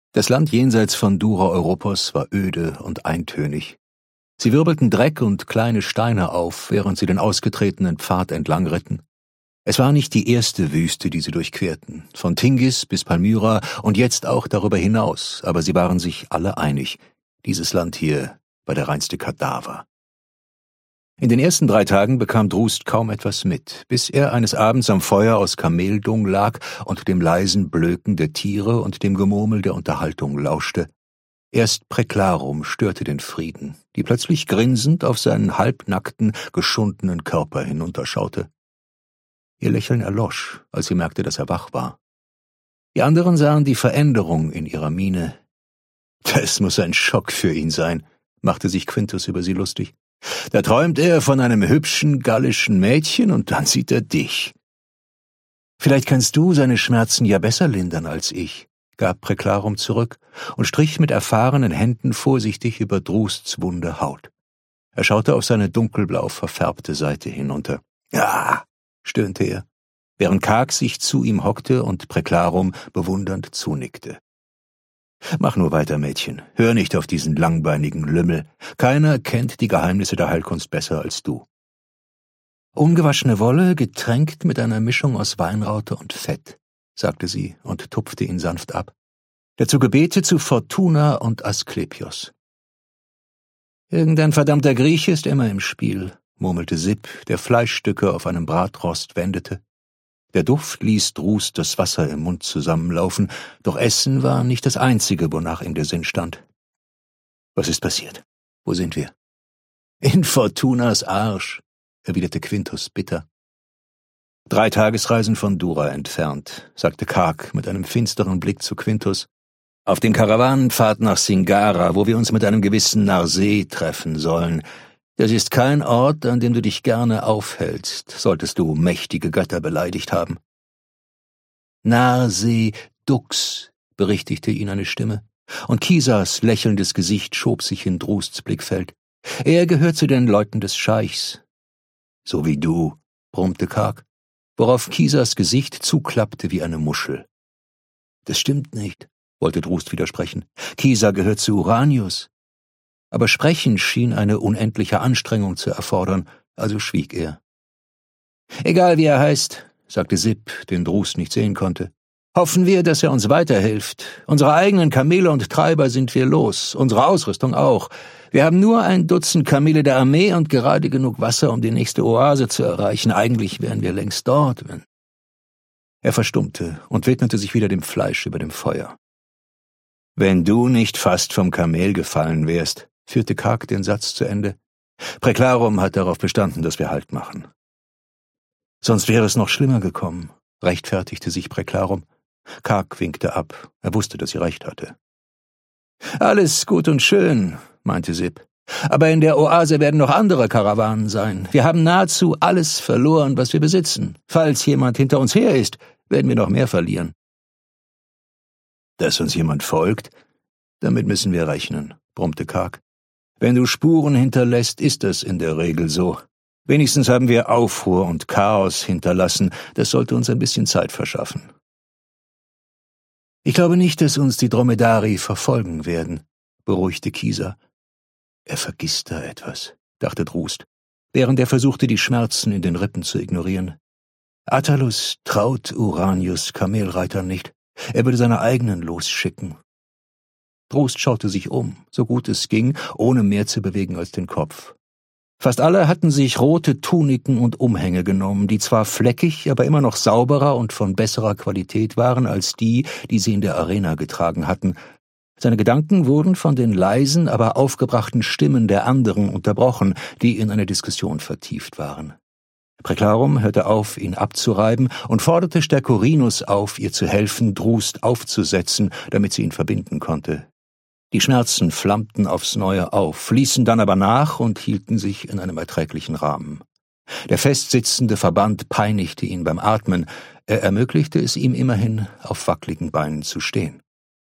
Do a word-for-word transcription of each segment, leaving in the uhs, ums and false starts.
Das Land jenseits von Dura Europos war öde und eintönig. Sie wirbelten Dreck und kleine Steine auf, während sie den ausgetretenen Pfad entlang ritten. Es war nicht die erste Wüste, die sie durchquerten, von Tingis bis Palmyra und jetzt auch darüber hinaus, aber sie waren sich alle einig, dieses Land hier war der reinste Kadaver. In den ersten drei Tagen bekam Drust kaum etwas mit, bis er eines Abends am Feuer aus Kameldung lag und dem leisen Blöken der Tiere und dem Gemurmel der Unterhaltung lauschte. Erst Präklarum störte den Frieden, die plötzlich grinsend auf seinen halbnackten, geschundenen Körper hinunterschaute. Ihr Lächeln erlosch, als sie merkte, dass er wach war. Die anderen sahen die Veränderung in ihrer Miene. »Das muss ein Schock für ihn sein«, machte sich Quintus über sie lustig. »Da träumt er von einem hübschen, gallischen Mädchen und dann sieht er dich.« »Vielleicht kannst du seine Schmerzen ja besser lindern als ich«, gab Präklarum zurück und strich mit erfahrenen Händen vorsichtig über Drusts wunde Haut. Er schaute auf seine dunkelblau verfärbte Seite hinunter. »Ah«, stöhnte er, während Karg sich zu ihm hockte und Präklarum bewundernd zunickte. »Mach nur weiter, Mädchen. Hör nicht auf diesen langbeinigen Lümmel. Keiner kennt die Geheimnisse der Heilkunst besser als du.« »Ungewaschene Wolle, getränkt mit einer Mischung aus Weinraute und Fett«, sagte sie und tupfte ihn sanft ab. »Dazu Gebete zu Fortuna und Asklepios.« »Irgendein verdammter Grieche ist immer im Spiel«, murmelte Sib, der Fleischstücke auf einem Bratrost wendete. Der Duft ließ Drust das Wasser im Mund zusammenlaufen, doch Essen war nicht das Einzige, wonach ihm der Sinn stand. »Was ist passiert? Wo sind wir?« »In Fortunas Arsch«, erwiderte Quintus bitter. »Drei Tagesreisen von Dura entfernt«, sagte Karg mit einem finsteren Blick zu Quintus. »Auf den Karawanenpfad nach Singara, wo wir uns mit einem gewissen Narseh treffen sollen. Das ist kein Ort, an dem du dich gerne aufhältst, solltest du mächtige Götter beleidigt haben.« »Narseh Dux«, berichtigte ihn eine Stimme, und Kisas lächelndes Gesicht schob sich in Drusts Blickfeld. »Er gehört zu den Leuten des Scheichs.« »So wie du«, brummte Karg, worauf Kisas Gesicht zuklappte wie eine Muschel. »Das stimmt nicht«, wollte Drust widersprechen. »Kisa gehört zu Uranius.« Aber Sprechen schien eine unendliche Anstrengung zu erfordern, also schwieg er. »Egal wie er heißt«, sagte Sib, den Drust nicht sehen konnte. »Hoffen wir, dass er uns weiterhilft. Unsere eigenen Kamele und Treiber sind wir los, unsere Ausrüstung auch. Wir haben nur ein Dutzend Kamele der Armee und gerade genug Wasser, um die nächste Oase zu erreichen. Eigentlich wären wir längst dort, wenn...« Er verstummte und widmete sich wieder dem Fleisch über dem Feuer. »Wenn du nicht fast vom Kamel gefallen wärst«, führte Karg den Satz zu Ende. »Präklarum hat darauf bestanden, dass wir Halt machen.« »Sonst wäre es noch schlimmer gekommen«, rechtfertigte sich Präklarum. Karg winkte ab. Er wusste, dass sie recht hatte. »Alles gut und schön«, meinte Sib. »Aber in der Oase werden noch andere Karawanen sein. Wir haben nahezu alles verloren, was wir besitzen. Falls jemand hinter uns her ist, werden wir noch mehr verlieren.« »Dass uns jemand folgt? Damit müssen wir rechnen«, brummte Karg. »Wenn du Spuren hinterlässt, ist das in der Regel so. Wenigstens haben wir Aufruhr und Chaos hinterlassen. Das sollte uns ein bisschen Zeit verschaffen.« »Ich glaube nicht, dass uns die Dromedari verfolgen werden«, beruhigte Kisa. »Er vergisst da etwas«, dachte Drust, während er versuchte, die Schmerzen in den Rippen zu ignorieren. »Attalus traut Uranius Kamelreitern nicht. Er würde seine eigenen losschicken.« Drust schaute sich um, so gut es ging, ohne mehr zu bewegen als den Kopf. Fast alle hatten sich rote Tuniken und Umhänge genommen, die zwar fleckig, aber immer noch sauberer und von besserer Qualität waren als die, die sie in der Arena getragen hatten. Seine Gedanken wurden von den leisen, aber aufgebrachten Stimmen der anderen unterbrochen, die in eine Diskussion vertieft waren. Präklarum hörte auf, ihn abzureiben, und forderte Stercorinus auf, ihr zu helfen, Drust aufzusetzen, damit sie ihn verbinden konnte. Die Schmerzen flammten aufs Neue auf, ließen dann aber nach und hielten sich in einem erträglichen Rahmen. Der festsitzende Verband peinigte ihn beim Atmen, er ermöglichte es ihm immerhin, auf wackligen Beinen zu stehen.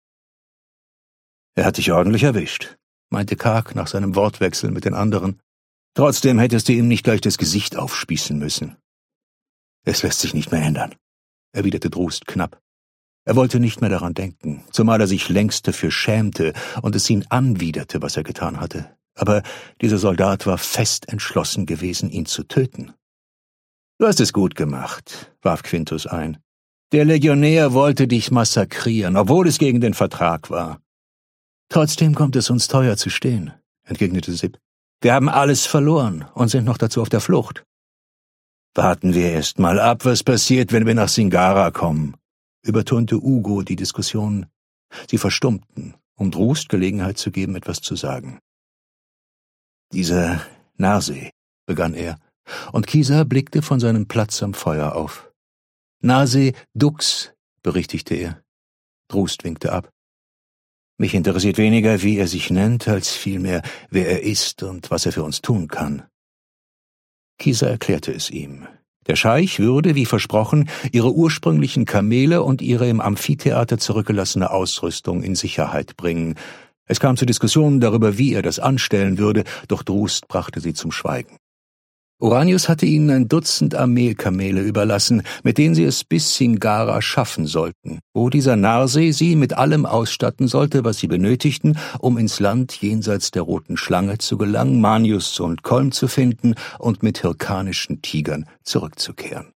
»Er hat dich ordentlich erwischt«, meinte Karg nach seinem Wortwechsel mit den anderen. »Trotzdem hättest du ihm nicht gleich das Gesicht aufspießen müssen.« »Es lässt sich nicht mehr ändern«, erwiderte Drust knapp. Er wollte nicht mehr daran denken, zumal er sich längst dafür schämte und es ihn anwiderte, was er getan hatte. Aber dieser Soldat war fest entschlossen gewesen, ihn zu töten. »Du hast es gut gemacht«, warf Quintus ein. »Der Legionär wollte dich massakrieren, obwohl es gegen den Vertrag war.« »Trotzdem kommt es uns teuer zu stehen«, entgegnete Sipp. »Wir haben alles verloren und sind noch dazu auf der Flucht.« »Warten wir erst mal ab, was passiert, wenn wir nach Singara kommen«, übertönte Ugo die Diskussion. Sie verstummten, um Drust Gelegenheit zu geben, etwas zu sagen. »Dieser Narseh«, begann er, und Kisa blickte von seinem Platz am Feuer auf. »Narseh Dux«, berichtigte er. Drust winkte ab. »Mich interessiert weniger, wie er sich nennt, als vielmehr, wer er ist und was er für uns tun kann.« Kisa erklärte es ihm. Der Scheich würde, wie versprochen, ihre ursprünglichen Kamele und ihre im Amphitheater zurückgelassene Ausrüstung in Sicherheit bringen. Es kam zu Diskussionen darüber, wie er das anstellen würde, doch Drust brachte sie zum Schweigen. Oranius hatte ihnen ein Dutzend Armeekamele überlassen, mit denen sie es bis Singara schaffen sollten, wo dieser Narseh sie mit allem ausstatten sollte, was sie benötigten, um ins Land jenseits der Roten Schlange zu gelangen, Manius und Kolm zu finden und mit hirkanischen Tigern zurückzukehren.